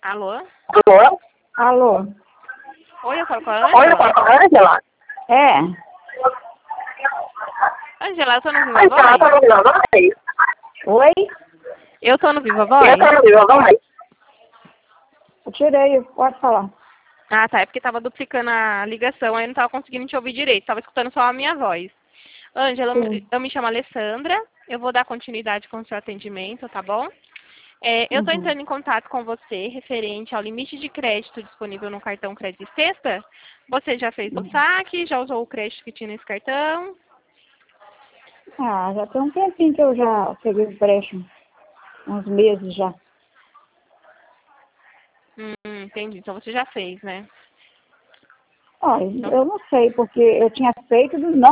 Alô? Alô? Alô? Oi, eu falo com a Oi, eu falo com a Ângela? É. Ângela, eu tô no Viva Ângela, tá Voz? no Viva Voz? Oi? Eu tô no Viva Voz? Eu tô no Viva Voz? Eu tirei, pode falar. Ah, tá. É porque tava duplicando a ligação, aí eu não tava conseguindo te ouvir direito. Tava escutando só a minha voz. Ângela, Sim. eu me chamo Alessandra. Eu vou dar continuidade com o seu atendimento, tá bom? Eu estou Uhum. entrando em contato com você referente ao limite de crédito disponível no cartão Crédito Sexta. Você já fez o saque? Já usou o crédito que tinha nesse cartão? Ah, já tem um tempinho que eu já peguei o empréstimo. Uns meses já. Entendi. Então você já fez, né? Olha, Então, eu não sei, porque eu tinha feito, não